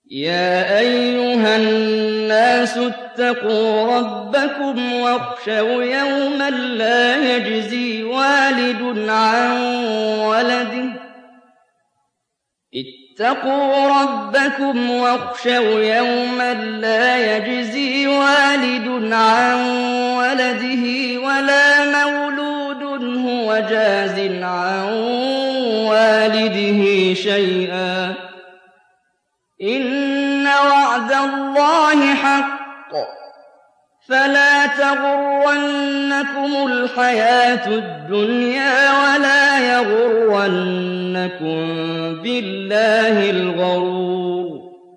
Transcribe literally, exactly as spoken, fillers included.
يَا أَيُّهَا النَّاسُ اتَّقُوا رَبَّكُمْ وَاخْشَوْا يَوْمًا لَّا يَجْزِي وَالِدٌ عَن وَلَدِهِ اتقوا ربكم واخشوا يوما لا يجزي والد عن ولده ولا مولود هو جاز عن والده شيئا إن وعد الله حق فلا تغرنكم الحياة الدنيا ولا يغرنكم بالله الغرور